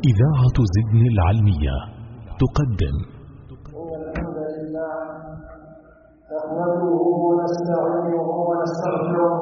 إذاعة زدن العلمية تقدم. إن الحمد لله نحمده ونستعينه ونستغفره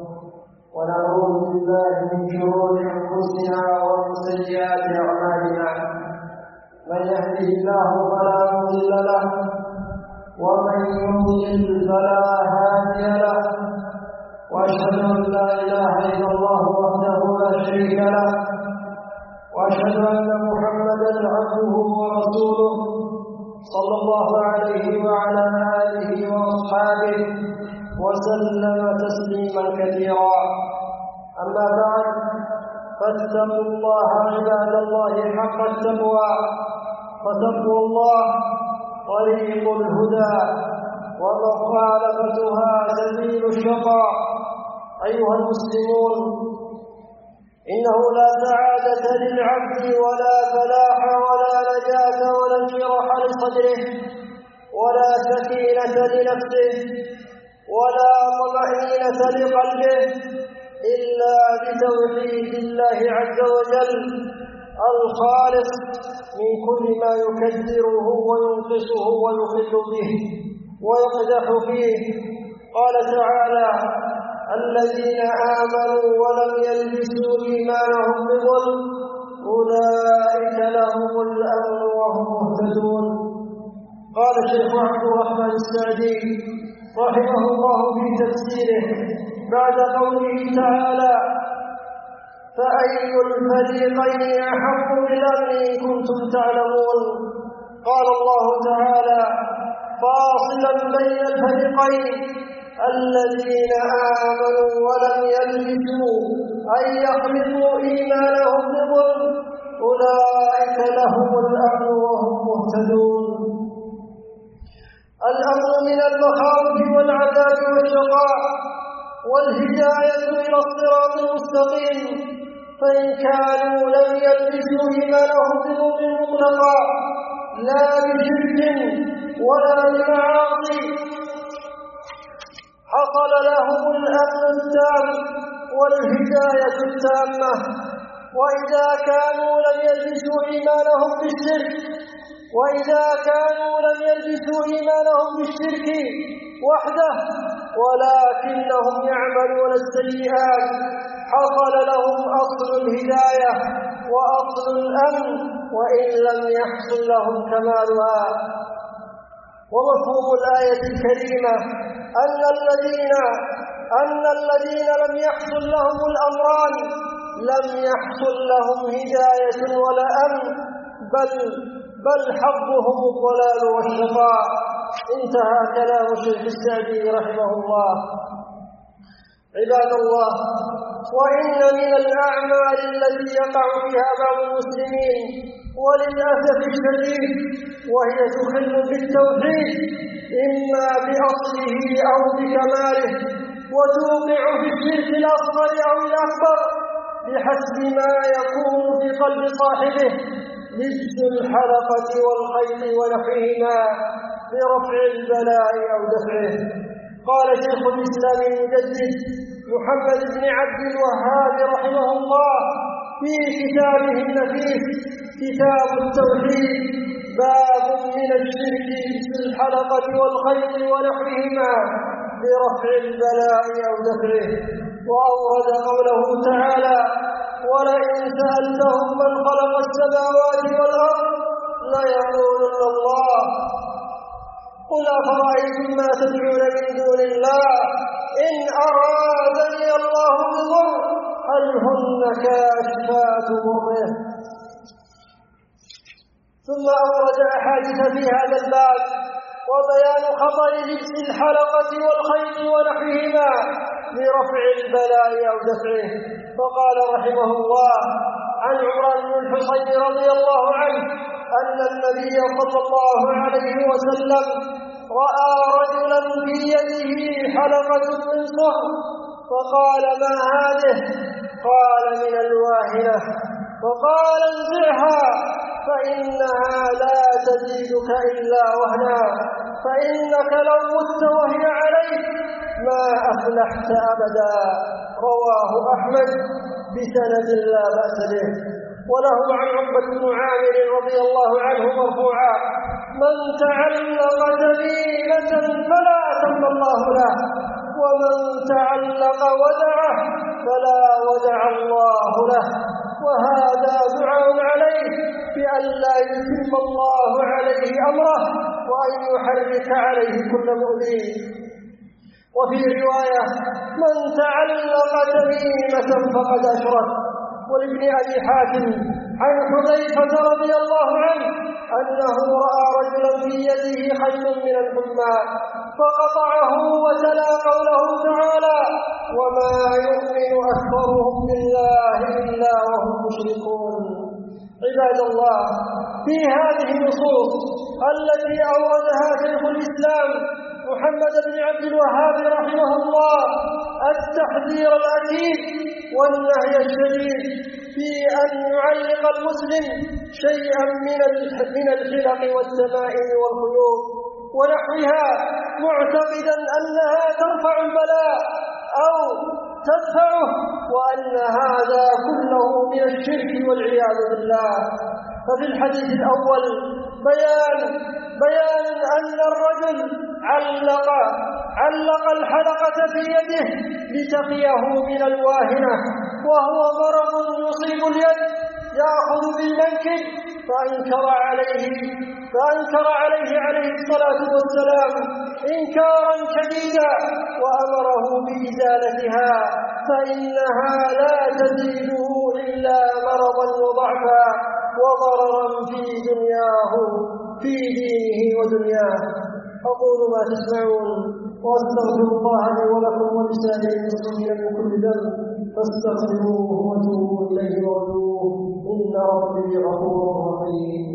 ونعوذ بالله من شرور أنفسنا ومن سيئات أعمالنا. من يهده الله فلا مضل له ومن يضلل فلا هادي له، وأشهد أن لا إله إلا الله وحده لا شريك له، وأشهد أن محمدًا عبده ورسوله صلى الله عليه وعلى آله وأصحابه وسلم تسليمًا كثيرًا. أما بعد، فاتقوا الله عباد الله حق التقوى، فتقوى الله طريق الهدى ومخالفتها سبيل الشقاء. أيها المسلمون، إنه لا سعادة للعبد ولا فلاح ولا نجاة ولا انشراح لصدره ولا سكينة لنفسه ولا طمأنينة لقلبه إلا بتوحيد الله عز وجل الخالص من كل ما يكدره وينقصه ويخل به ويقدح فيه. قال تعالى: الذين آمنوا ولم يلبسوا إيمانهم بظلم أولئك لهم الأمن وهم مهتدون. قال الشيخ عبد الرحمن السعدي رحمه الله في تفسيره بعد قوله تعالى: فأي الفريقين أحق بالأمن إن كنتم تعلمون. قال الله تعالى فاصلا بين الفريقين: الذين آمنوا ولم يلبسوا أن يخلطوا إيمانهم بظلم أولئك لهم الأمن وهم مهتدون. الأمن من المخاوف والعذاب والشقاء، والهداية إلى الصراط المستقيم. فإن كانوا لم يلبسوا إيمانهم بظلم مطلقا لا بشرك ولا بمعاصي حصل لهم الأمن التام والهداية التامة. وإذا كانوا لم يلبسوا إيمانهم بالشرك وحده ولكنهم يعملون السيئات حصل لهم أصل الهداية وأصل الأمن وإن لم يحصل لهم كمالها. ومفهوم الآية الكريمة أن الذين لم يحصل لهم الأمران لم يحصل لهم هداية ولا أمن، بل حظهم الضلال والشقاء. انتهى كلام الشيخ السعدي رحمه الله. عباد الله، وإن من الأعمال التي يقع فيها بعض المسلمين وللأسف الشديد وهي تخل بالتوحيد إما بأصله أو بكماله، وتوقع في الشرك الأصغر أو الأكبر بحسب ما يكون في قلب صاحبه، لبس الحلقة والخيط ونحوهما برفع البلاء أو دفعه. قال شيخ الإسلام المجدد محمد بن عبد الوهاب رحمه الله في كتابه النفيس كتاب التوحيد: باب من الشرك لبس الحلقة والخيط ونحوهما برفع البلاء أو دفعه. وأورد قوله تعالى: ولئن سألتهم من خلق السماوات والأرض ليقولن الله قل أفرأيتم ما تدعون من دون الله إن أرادني الله بضر هل هن كاشفات ضره. ثم أورد أحاديث في هذا الباب وبيان خطر لبس الحلقة والخيط ونحوهما برفع البلاء أو دفعه. فقال رحمه الله عن عمران بن الحصين رضي الله عنه أن النبي صلى الله عليه وسلم رأى رجلا في يده حلقة من صهر فقال: ما هذه؟ قال: من الواهنة. فقال: انزعها فإنها لا تزيدك إلا وهنا، فإنك لو مت وهي عليك ما أفلحت أبدا. رواه أحمد بسند لا بأس به. وله عن عقبة بن عامر رضي الله عنه مرفوعا: من تعلق تميمة فلا أتم الله له، ومن تعلق ودعه فلا ودع الله له. وهذا دعاء عليه بأن لا يتم الله عليه أمره وأن يحرك عليه كل مؤذي. وفي رواية: من تعلق تميمة فقد أشرك. ولابن أبي حاتم عن حذيفة رضي الله عنه أنه رأى رجلا في يده خيط من الحمى فقطعه وتلا قوله تعالى: وما يؤمن أكثرهم بالله إلا وهم مشركون. عباد الله، في هذه النصوص التي أوردها شيخ الإسلام محمد بن عبد الوهاب رحمه الله التحذير الأكيد والنهي الشديد في أن يعلق المسلم شيئا من الحلق والتمائم والخيوط ونحوها معتقدا أنها ترفع البلاء أو تدفعه، وأن هذا كله من الشرك والعياذ بالله. ففي الحديث الأول بيان أن الرجل علق الحلقة في يده لتقيه من الواهنة، وهو مرض يصيب اليد يأخذ بالمنكب، فأنكر عليه عليه الصلاة والسلام إنكارا شديدا وأمره بإزالتها، فإنها لا تزيده إلا مرضا وضعفا وضررا في دينه ودنياه. أقول ما تسمعون وأستغفر الله لي ولكم ولسائر المسلمين من كل ذنب فاستغفروه وتوبوا إليه وارجوه إن ربي غفور رحيم.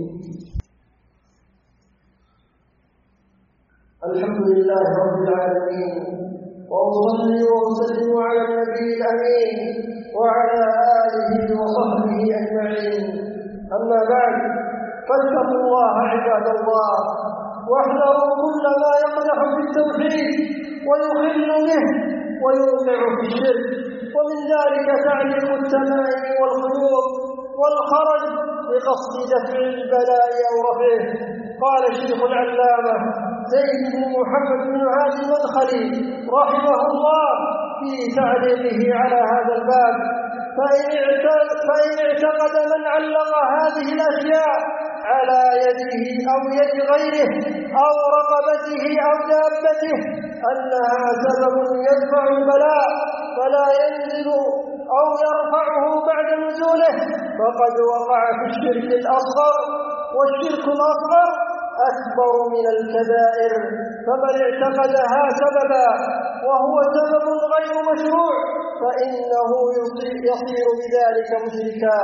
الحمد لله رب العالمين، وأصلي وأسلم على النبي الأمين وعلى آله وصحبه أجمعين. أما بعد، فاتقوا الله عباد الله، واحذروا كل ما يقدح في التوحيد ويخل به ويوقع في الشرك، ومن ذلك تعليق التمائم والخيوط والخرج بقصد دفع البلاء أو رفعه. قال الشيخ العلامة زيد بن محمد بن هادي المدخلي رحمه الله في تعليقه على هذا الباب: فإن اعتقد من علق هذه الأشياء على يده أو يد غيره أو رقبته أو دابته أنها سبب يدفع البلاء فلا ينزل أو يرفعه بعد نزوله، فقد وقع في الشرك الأصغر، والشرك الأصغر أكبر من الكبائر. فمن اعتقدها سببا وهو سبب غير مشروع فإنه يصير بذلك مشركا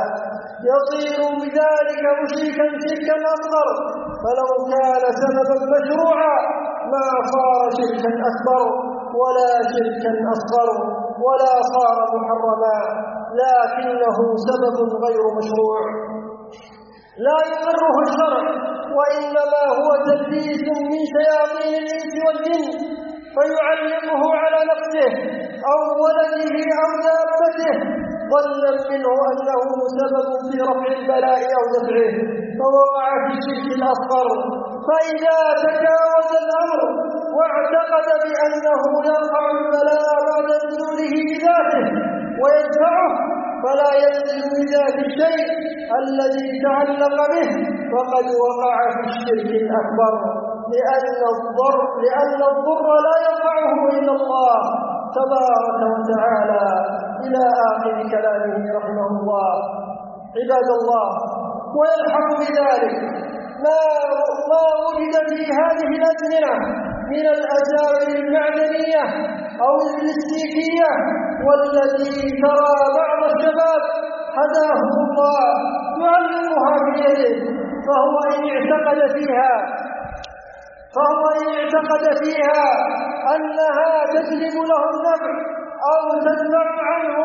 شركا أصغر، فلو كان سببا مشروعا ما صار شركا أكبر ولا شركا أصغر ولا صار محرما، لكنه سبب غير مشروع لا يقره الشرع، وإنما هو تلبيس من شياطين الإنس والجن فيعلقه على نفسه أو ولده أو دابته ظنا منه أنه سبب في رفع البلاء أو دفعه، فوقع في الشرك الأصغر. فإذا تجاوز الأمر واعتقد بأنه يرفع البلاء بعد نزوله بذاته ويدفعه فلا ينزل بذات الشيء الذي تعلق به، فقد وقع في الشرك الأكبر، لأن الضر لا يرفعه إلا الله تبارك وتعالى، إلى آخر كلامه رحمه الله. عباد الله، ويلحق بذلك ما وجد في هذه الأزمنة من الأساور المعدنية أو البلاستيكية، والتي ترى بعض الشباب هداهم الله يعلقها بيده، فهو إن اعتقد فيها أنها تجلب له النفع أو تدفع عنه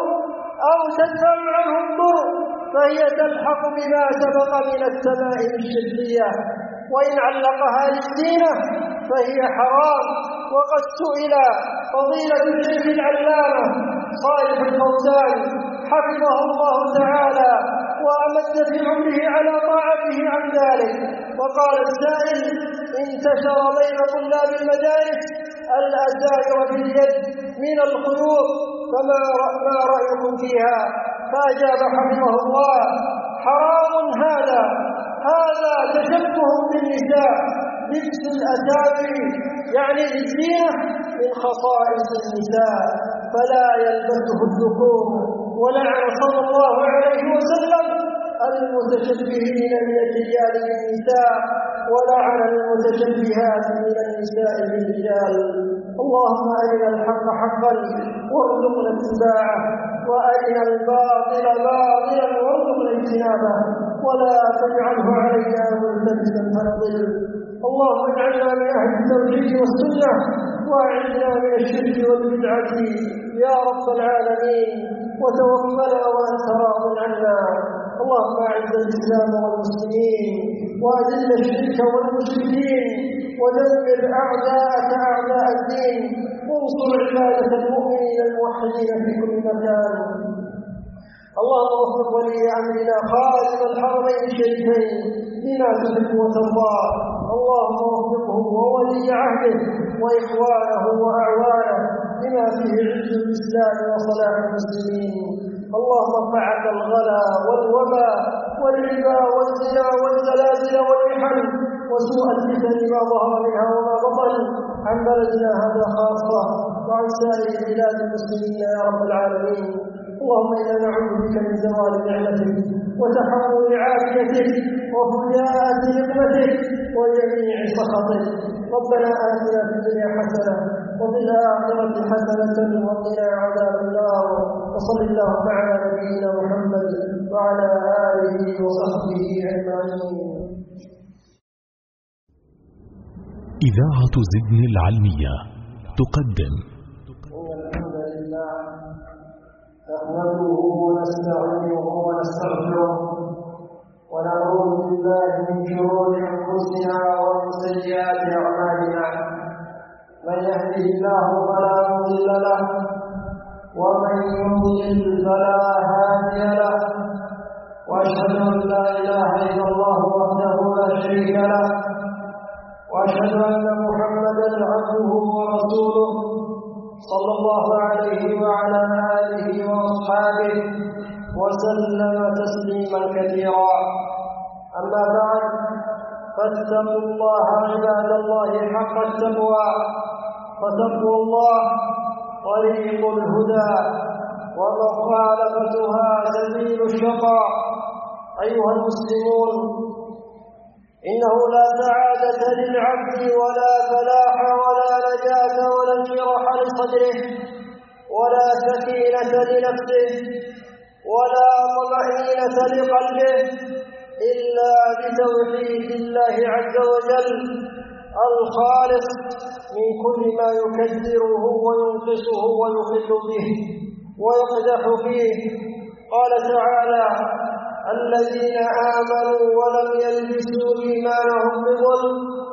الضر فهي تلحق بما سبق من التمائم الشركية، وإن علقها للزينة فهي حرام. وقد سئل فضيلة الشيخ العلامة صالح الفوزان حفظه الله تعالى ومد في عمره على طاعته عن ذلك. وقال السائل: انتشر بين طلاب المدارس الأسائر في اليد من الخيوط، فما رأيكم فيها؟ فأجاب حفظه الله: حرام هذا تشبه بالنساء، لبس الأساور يعني للزينة من خصائص النساء فلا يلبسه الذكور. ولعن صلى الله عليه وسلم المتشبهين من الرجال بالنساء، ولعن المتشبهات من النساء بالرجال. اللهم أرنا الحق حقا وارزقنا اتباعه، وأرنا الباطل باطلا وارزقنا اجتنابه، ولا تجعله علينا ملتبسا فنضل. اللهم اجعلنا من أهل التوحيد والسنة، وأعذنا من الشرك والبدعة يا رب العالمين، وتوفنا وأنت راض عنا. اللهم أعز الإسلام والمسلمين، وأذل الشرك والمشركين، ودمر أعداءك أعداء الدين، وانصر عبادك المؤمنين الموحدين في كل مكان. اللهم وفق ولي أمرنا خادم الحرمين الشريفين لما تحب وترضى. اللهم وفقه وولي عهده وإخوانه وأعوانه لما فيه عز الإسلام وصلاح المسلمين. اللهم ارفع عنا الغلا والوباء والربا والزنا والزلازل والمحن وسوء الفتن ما ظهر منها وما بطن عن بلدنا هذا خاصة وعن سائر بلاد المسلمين يا رب العالمين. اللهم إنا نعوذ بك من زوال نعمتك وتحول عافيتك وفجاءة نقمتك وجميع سخطك. ربنا آتنا في الدنيا حسنة وفي الآخرة حسنة وقنا عذاب النار. وصل اللهم على نبينا محمد وعلى آله وصحبه أجمعين. إذاعة زدن العلمية تقدم. الحمد لله نحمده ونستعينه ونستغفره ونعوذ بالله من شرور أنفسنا ومن سيئات أعمالنا. من يهده الله فلا مضل له ومن يضلل فلا هادي له، وأشهد أن لا إله إلا الله وحده لا شريك له، وأشهد أن محمدا عبده ورسوله صلى الله عليه وعلى آله وأصحابه وسلم تسليما كثيرا. أما بعد، فاتقوا الله عباد الله حق التقوى، فتقوى الله طريق الهدى ومخالفتها سبيل الشقاء. أيها المسلمون، إنه لا سعادة للعبد ولا فلاح ولا نجاة ولا انشراح لصدره ولا سكينة لنفسه ولا طمأنينة لقلبه إلا بتوحيد الله عز وجل الخالص من كل ما يكدره وينقصه ويخل به ويقدح فيه. قال تعالى: الذين آمنوا ولم يلبسوا إيمانهم بظلم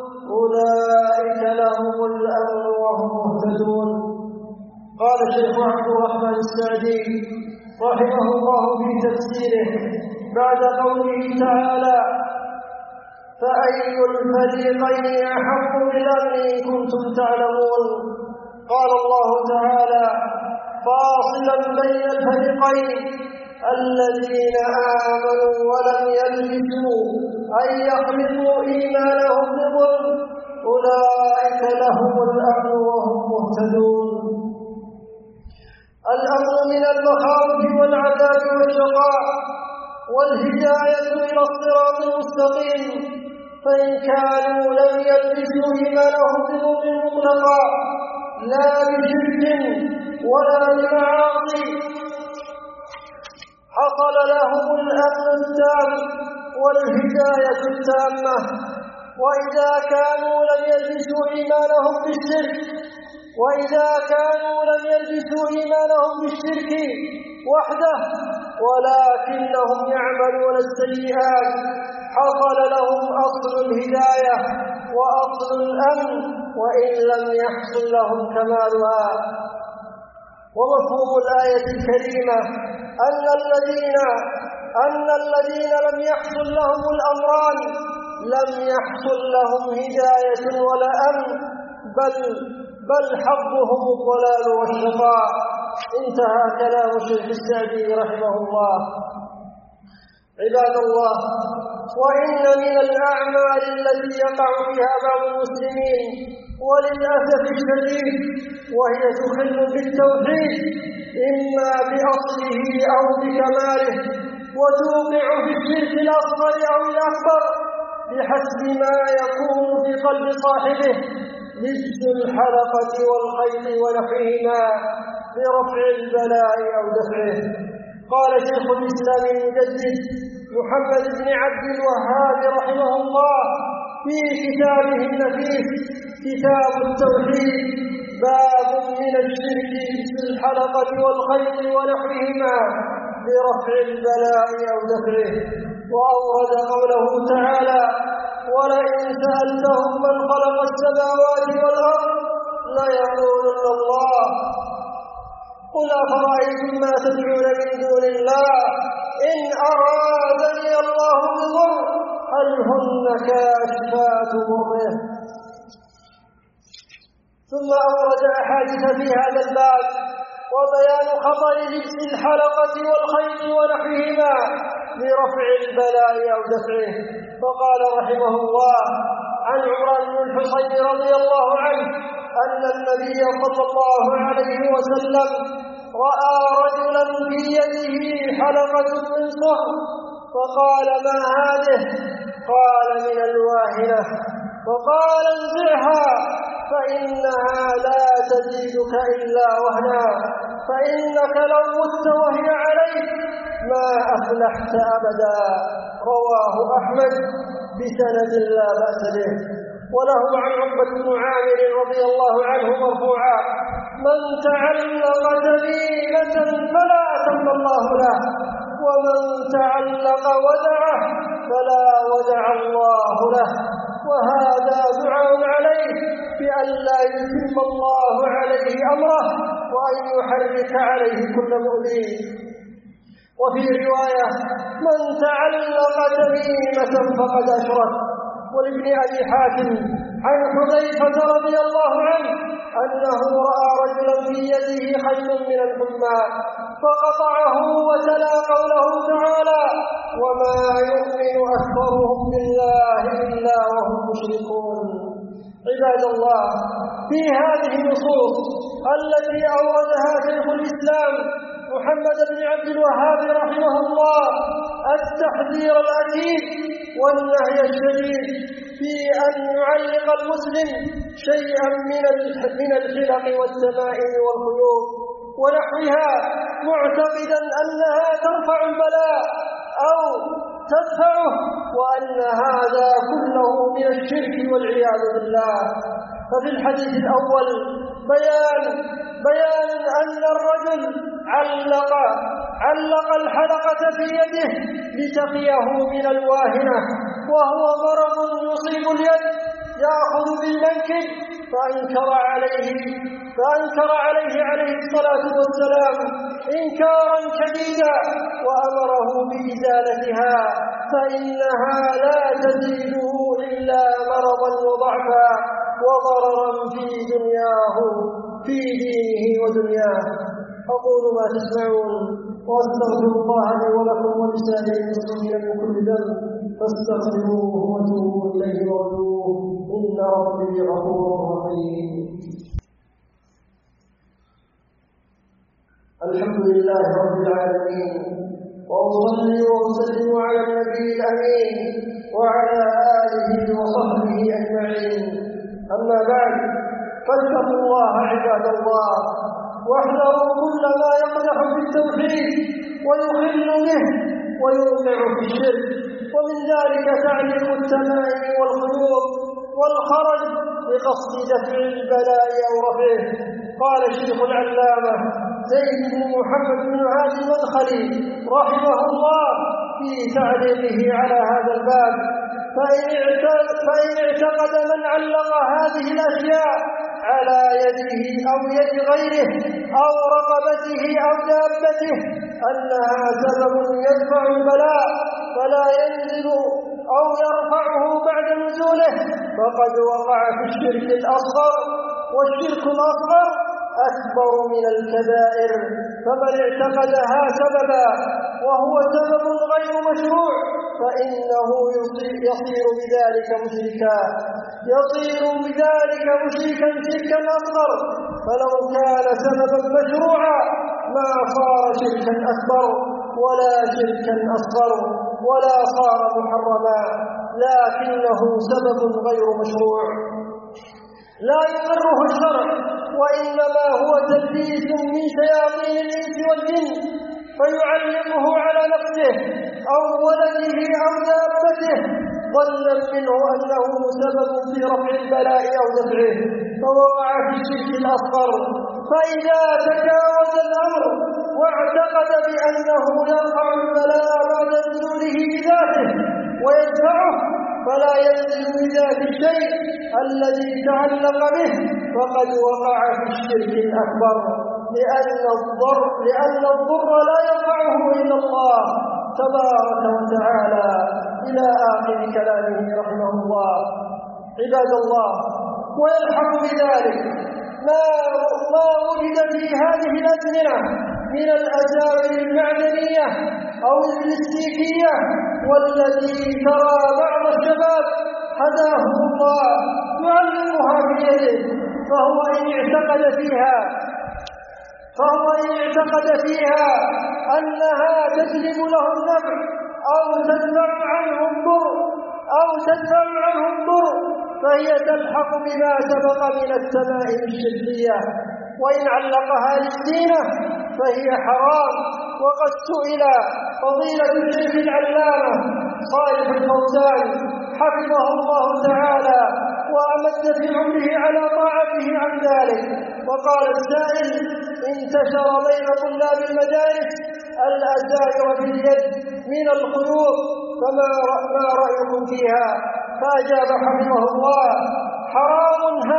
أولئك لهم الأمن وهم مهتدون. قال الشيخ عبد الرحمن السعدي رحمه الله في تفسيره بعد قوله تعالى: فأي الفريقين أحق بالأمن إن كنتم تعلمون. قال الله تعالى فاصلا بين الفريقين: الذين آمنوا ولم يلبسوا أي يخلطوا إيمانهم بظلم أولئك لهم الأمن وهم مهتدون. الأمن من المخاوف والعذاب والشقاء والهداية إلى الصراط المستقيم، فإن كانوا لم يلبسوا إيمانهم بظلم مطلقا لا بشرك ولا بمعاصي حصل لهم الأمن التام والهداية التامة. وإذا كانوا لم يلبسوا إيمانهم بالشرك وحده ولكنهم يعملون السيئات حصل لهم أصل الهداية وأصل الأمن وإن لم يحصل لهم كمالها. ومفهوم الآية الكريمة أن الذين أن الذين لم يحصل لهم الأمران لم يحصل لهم هداية ولا أمن، بل حظهم الضلال والشقاء. انتهى كلام الشيخ السعدي رحمه الله. عباد الله، وإن من الأعمال التي يقع فيها بعض المسلمين وللأسف الشديد وهي تخل بالتوحيد إما بأصله أو بكماله، وتوقع في الشرك الأصغر أو الأكبر بحسب ما يكون في قلب صاحبه، لبس الحلقة والخيط ونحوهما برفع البلاء أو دفعه. قال شيخ الإسلام المجدد محمد بن عبد الوهاب رحمه الله في كتابه النفيس كتاب التوحيد: باب من الشرك لبس الحلقة والخيط ونحوهما برفع البلاء أو دفعه. وأورد قوله تعالى: ولئن سألتهم من خلق السماوات والأرض ليقولن الله قل أفرأيتم ما تدعون من دون الله إن أرادني الله بضر هل هن كاشفات ضره. ثم أورد أحاديث في هذا الباب وبيان خطر لبس الحلقة والخيط ونحوهما لرفع البلاء أو دفعه. فقال رحمه الله عن عمران بن الحصين رضي الله عنه أن النبي صلى الله عليه وسلم رأى رجلا في يده حلقة من صهر فقال: ما هذه؟ قال: من الواهنة. فقال: انزعها فإنها لا تزيدك إلا وهنا، فإنك لو مت وهي عليك ما أفلحت أبدا. رواه أحمد بسند لا بأس به. وله عن عقبة بن عامر رضي الله عنه مرفوعا: من تعلق تميمة فلا أتم الله له، ومن تعلق ودعه فلا ودع الله له. وهذا دعاء عليه بأن لا يتم الله عليه أمره وأن يحرك عليه كل مؤذي. وفي رواية: من تعلق تميمة فقد أشرك. ولابن أبي حاتم عن حذيفة رضي الله عنه أنه رأى رجلا في يده خيط من الحمى فقطعه وتلا قوله تعالى: وما يؤمن أكثرهم بالله إلا وهم مشركون. عباد الله، في هذه النصوص التي أوردها شيخ الإسلام محمد بن عبد الوهاب رحمه الله التحذير الأكيد والنهي الشديد في أن يعلق المسلم شيئا من الحلق والتمائم والخيوط ونحوها معتقدا أنها ترفع البلاء أو تدفعه، وأن هذا كله من الشرك والعياذ بالله. ففي الحديث الأول بيان أن الرجل علق الحلقة في يده لتقيه من الواهنة، وهو مرض يصيب اليد يأخذ بالمنكب، فأنكر عليه الصلاة والسلام إنكارا شديدا وأمره بإزالتها، فإنها لا تزيده إلا مرضا وضعفا وضررا في دينه ودنياه. أقول ما تسمعون وأستغفر الله لي ولكم ولسائر المسلمين من كل ذنب فاستغفروه وتوبوا إليه وارجوه إن ربي غفور رحيم. الحمد لله رب العالمين، وأصلي وأسلم على النبي الأمين وعلى آله وصحبه أجمعين. أما بعد، فاتقوا الله عباد الله، واحذروا كل ما يقدح في التوحيد ويخل به ويوقع في الشرك، ومن ذلك تعليق التمائم والخيوط والخرج بقصد دفع البلاء أو رفعه. قال الشيخ العلامة زيد بن محمد بن هادي المدخلي رحمه الله في تعليقه على هذا الباب: فإن اعتقد من علق هذه الأشياء على يده أو يد غيره أو رقبته أو دابته أنها سبب يدفع البلاء فلا ينزل أو يرفعه بعد نزوله فقد وقع في الشرك الأصغر، والشرك الأصغر أكبر من الكبائر. فمن اعتقدها سببا وهو سبب غير مشروع فإنه يصير بذلك مشركا شركا أصغر، فلو كان سببا مشروعا ما صار شركا أكبر ولا شركا أصغر ولا صار محرما، لكنه سبب غير مشروع لا يقره الشرع، وإنما هو تلبيس من شياطين الإنس والجن فيعلقه على نفسه أو ولده أو دابته ظنا منه أنه سبب في رفع البلاء أو دفعه فوقع في الشرك الأصغر. فإذا تجاوز الأمر واعتقد بأنه يرفع البلاء بعد نزوله بذاته ويدفعه فلا ينزل بذات الشيء الذي تعلق به فقد وقع في الشرك الأكبر، لأن الضر لا يرفعه إلا الله تبارك وتعالى إلى آخر كلامه رحمه الله. عباد الله، ويلحق بذلك ما وجد في هذه الأزمنة من الأساور المعدنية أو البلاستيكية، والتي ترى بعض الشباب هداهم الله يعلقها بيده، فهو إن اعتقد فيها أنها تجلب له النفع أو تدفع عنه الضر فهي تلحق بما سبق من التمائم الشركية، وإن علقها للزينة فهي حرام. وقد سئل فضيلة الشيخ العلامة صالح الفوزان حفظه الله تعالى وأمد في عمره على طاعته عن ذلك، وقال السائل: انتشر بين طلاب المدارس الأساور في اليد من الخيوط فما رأيكم فيها؟ فأجاب حفظه الله: حرام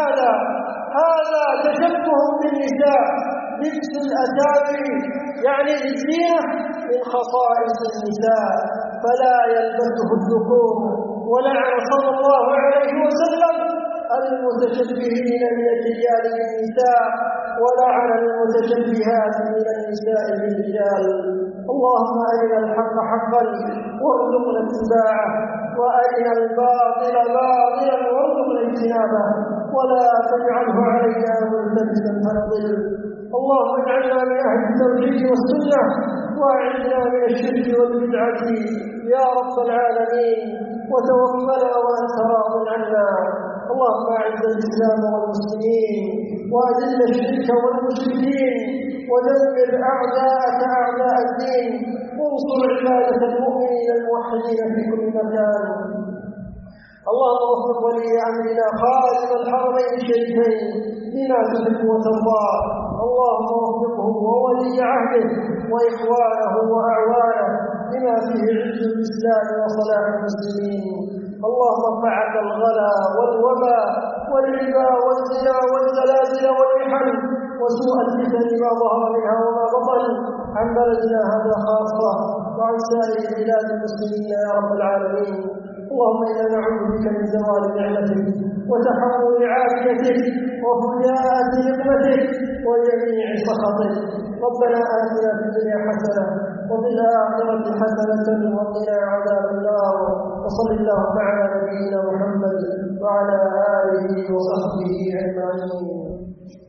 هذا تشبه بالنساء، لبس الأساور يعني للزينة من خصائص النساء فلا يلبسه الذكور، ولعن صلى الله عليه وسلم المتشبهين من الرجال بالنساء ولعن المتشبهات من النساء بالرجال. اللهم أرنا الحق حقا وارزقنا اتباعه، وأرنا الباطل باطلا وارزقنا اجتنابه، ولا تجعله علينا ملتبسا فنضل. اللهم اجعلنا من أهل التوحيد والسنة، وأعذنا من الشرك والبدعة يا رب العالمين، وتوفنا وأنت راض عنا. اللهم أعز الإسلام والمسلمين، وأذل الشرك والمشركين، ودمر أعداءك أعداء الدين، وانصر عبادة المؤمنين الموحدين في كل مكان. اللهم وفق ولي أمرنا خادم الحرمين الشريفين بما تحب وترضى. اللهم وفقه وولي عهده وإخوانه وأعوانه بما فيه عز الإسلام وصلاح المسلمين. اللهم ارفع عنا الغلا والوبا والربا والزنا والزلازل والمحن وسوء الفتن ما ظهر منها وما بطن عن بلدنا هذا خاصة وعن سائر بلاد المسلمين يا رب العالمين. اللهم إنا نعوذ بك من زوال نعمتك وتحول عافيتك وفجاءة نقمتك وجميع سخطك. ربنا آتنا في الدنيا حسنة وفي الآخرة حسنة وقنا عذاب النار. وصل اللهم على نبينا محمد وعلى آله وصحبه أجمعين.